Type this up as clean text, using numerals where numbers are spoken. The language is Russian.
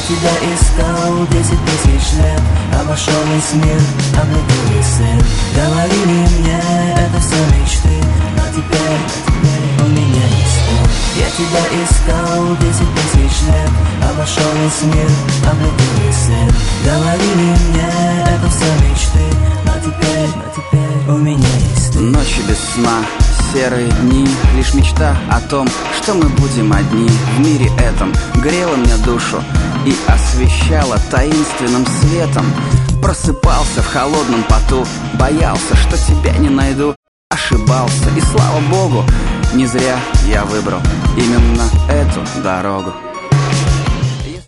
тебя искал 10 тысяч лет, обошел весь мир, облетел весь свет. Говорили мне, это все мечты, но теперь у меня есть ты. Я тебя искал 10 тысяч лет, обошел весь мир, облетел весь свет. Говорили мне, это все мечты, но теперь у меня есть ты. Ночи без сна, серые дни, лишь мечта о том, что мы будем одни в мире этом. Грела мне душу и освещала таинственным светом. Просыпался в холодном поту, боялся, что тебя не найду. Ошибался, и слава богу, не зря я выбрал именно эту дорогу.